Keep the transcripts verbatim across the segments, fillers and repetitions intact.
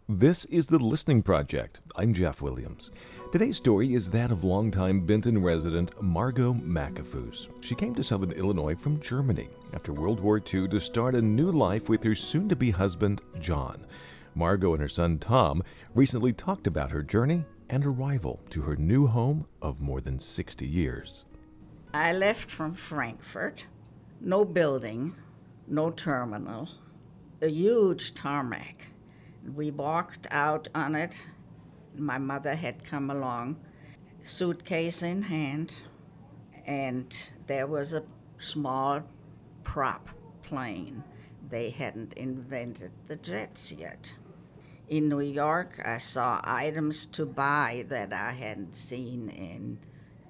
This is The Listening Project. I'm Jeff Williams. Today's story is that of longtime Benton resident Margot McAfoos. She came to Southern Illinois from Germany after World War Two to start a new life with her soon-to-be husband, John. Margot and her son, Tom, recently talked about her journey and arrival to her new home of more than sixty years. I left from Frankfurt. No building, no terminal, a huge tarmac. We walked out on it. My mother had come along, suitcase in hand, and there was a small prop plane. They hadn't invented the jets yet. In New York, I saw items to buy that I hadn't seen in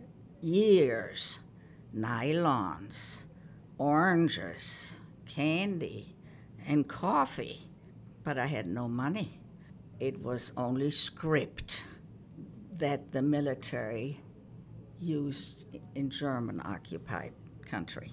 years. Nylons, oranges, candy, and coffee. But I had no money. It was only script that the military used in German-occupied country.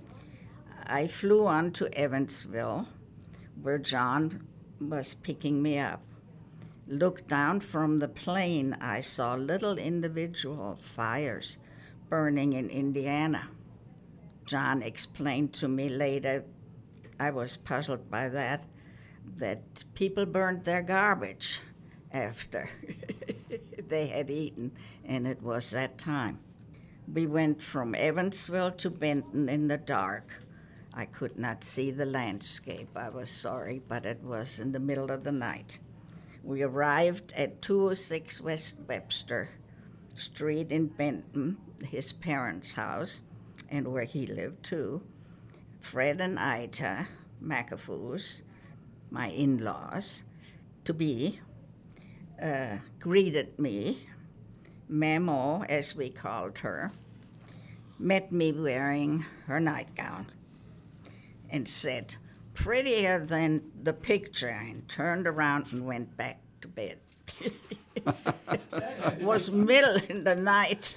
I flew on to Evansville, where John was picking me up. Looked down from the plane, I saw little individual fires burning in Indiana. John explained to me later, I was puzzled by that, that people burned their garbage after they had eaten, and it was that time. We went from Evansville to Benton in the dark. I could not see the landscape. I was sorry, but it was in the middle of the night. We arrived at two oh six West Webster Street in Benton, his parents' house, and where he lived too. Fred and Ita McAfoos, my in-laws, to be, uh, greeted me. Mamo, as we called her, met me wearing her nightgown and said, prettier than the picture, and turned around and went back to bed. It was middle in the night.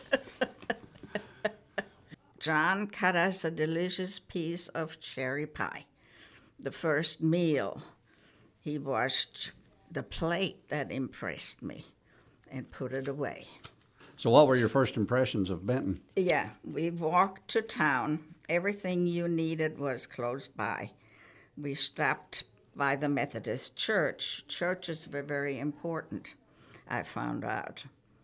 John cut us a delicious piece of cherry pie. The first meal, he washed the plate that impressed me and put it away. So what were your first impressions of Benton? Yeah, we walked to town. Everything you needed was close by. We stopped by the Methodist church. Churches were very important, I found out.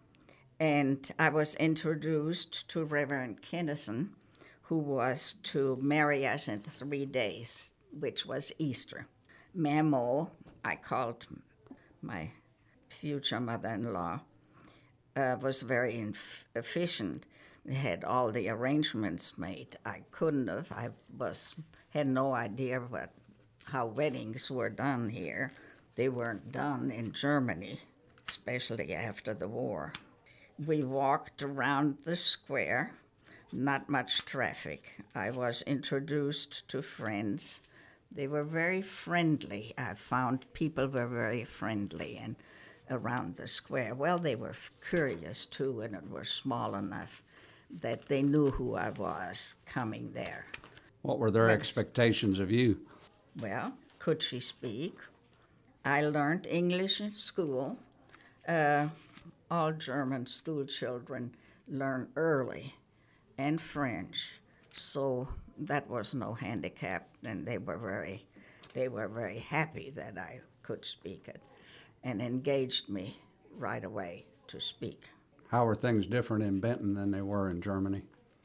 And I was introduced to Reverend Kinnison, who was to marry us in three days, which was Easter. Mamo, I called my future mother-in-law, uh, was very inf- efficient. We had all the arrangements made. I couldn't have. I was had no idea what how weddings were done here. They weren't done in Germany, especially after the war. We walked around the square, not much traffic. I was introduced to friends. They were very friendly. I found people were very friendly and around the square. Well, they were curious too, and it was small enough that they knew who I was coming there. What were their Yes. expectations of you? Well, could she speak? I learned English in school. Uh, all German school children learn early, and French. So that was no handicap, and they were very, they were very happy that I could speak it, and engaged me right away to speak. How were things different in Benton than they were in Germany?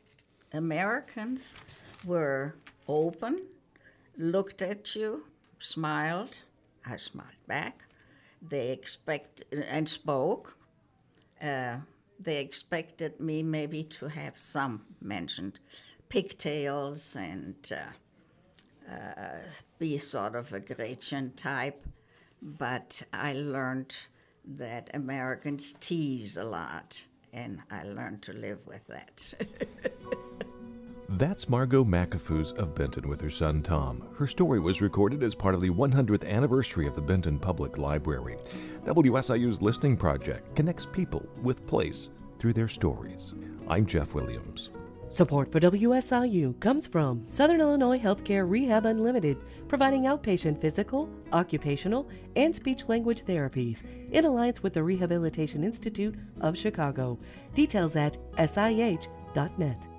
Americans were open, looked at you, smiled. I smiled back. They expect and spoke. Uh, they expected me maybe to have some mentioned pigtails and uh, uh, be sort of a Gretchen type. But I learned that Americans tease a lot, and I learned to live with that. That's Margot McAfoos of Benton with her son Tom. Her story was recorded as part of the one hundredth anniversary of the Benton Public Library. W S I U's Listening Project connects people with place through their stories. I'm Jeff Williams. Support for W S I U comes from Southern Illinois Healthcare Rehab Unlimited, providing outpatient physical, occupational, and speech-language therapies in alliance with the Rehabilitation Institute of Chicago. Details at S I H dot net.